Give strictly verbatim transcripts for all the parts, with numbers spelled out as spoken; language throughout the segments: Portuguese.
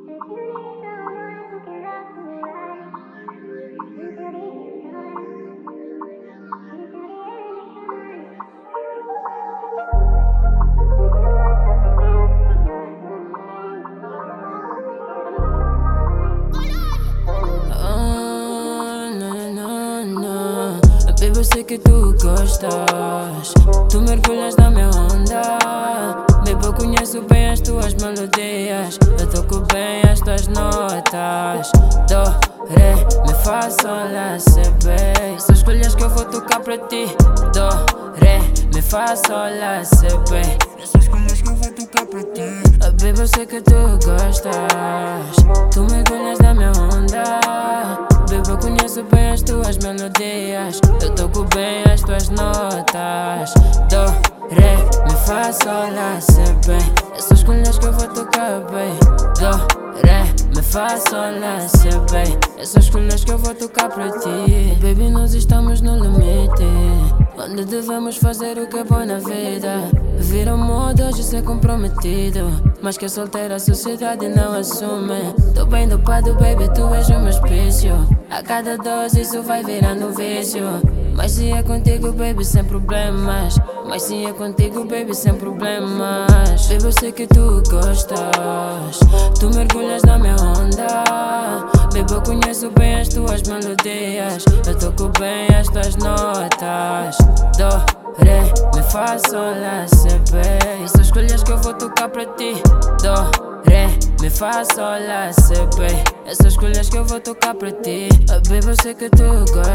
Baby, eu sei que tu gostas, tu mergulhas na minha onda. Baby, eu conheço bem as tuas melodias, eu toco bem as tuas notas. Do, ré, mi, fá, sol, lá, si, bé. Só escolhas que eu vou tocar pra ti. Do, ré, mi, fá, sol, lá, si, bé. Só escolhas que eu vou tocar pra ti. Oh, baby, eu sei que tu gostas, tu mergulhas na minha onda. Baby, eu conheço bem as tuas melodias, eu toco bem as tuas notas. Do, ré, mi, fá, sol, lá, si, bé. Essas escolhas que eu vou tocar bem. Do, ré, mi, fá, sol, lá, si, bé. Essas escolhas que eu vou tocar pra ti. Baby, nós estamos no limite, onde devemos fazer o que é bom na vida. Vira moda hoje ser comprometido, mas que a solteira a sociedade não assume. Tô bem dopado, baby, tu és o meu espécio. A cada dose isso vai virando vício. Mas se é contigo, baby, sem problemas. Mas se é contigo, baby, sem problemas. Baby, eu sei que tu gostas, tu mergulhas na minha onda. Baby, eu conheço bem as tuas melodias, eu toco bem as tuas notas. Do, ré, mi, fá, sol, lá, si, bé. Só escolhas que eu vou tocar pra ti. Do, ré, mi, fá, sol, lá, si, bé. Essas escolhas que eu vou tocar pra ti. Oh, baby, eu sei que tu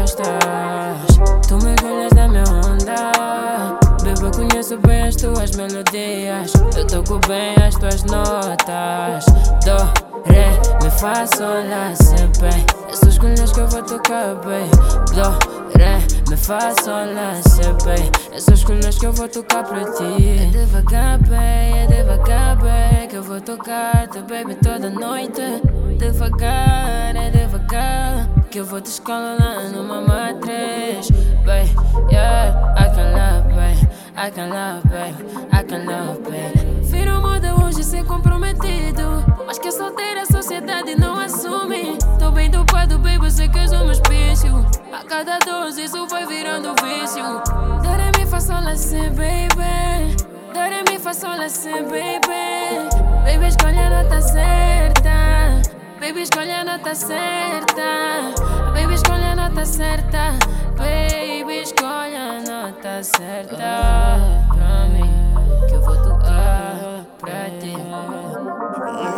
gostas, tu mergulhas na minha onda. Baby, eu conheço bem as tuas melodias, eu toco bem as tuas notas. Do, ré, mi, fá, sol, lá, si, bé. Essas escolhas que eu vou tocar bem. Do, ré, mi, fá, sol, lá, si, bé. Essas escolhas que eu vou tocar pra ti. É devagar, bem, é devagar, bem, que eu vou tocar-te, baby, toda noite. Devagar, é devagar, que eu vou te escolar numa matriz. Baby, yeah, I can love, baby, I can love, baby, I can love, baby. Virou moda hoje ser comprometido, mas que a solteira a sociedade não assume. Tô bem dopado, baby, eu sei que és o meu espécio. A cada dose isso vai virando vício. Do, ré, mi, fá, sol, lá, si, baby. Do, ré, mi, fá, sol, lá, si, baby. Baby, escolhe a nota certa. Baby, escolhe a nota certa. Baby, escolhe a nota certa. Baby, escolhe a nota certa pra mim, que eu vou tocar pra ti.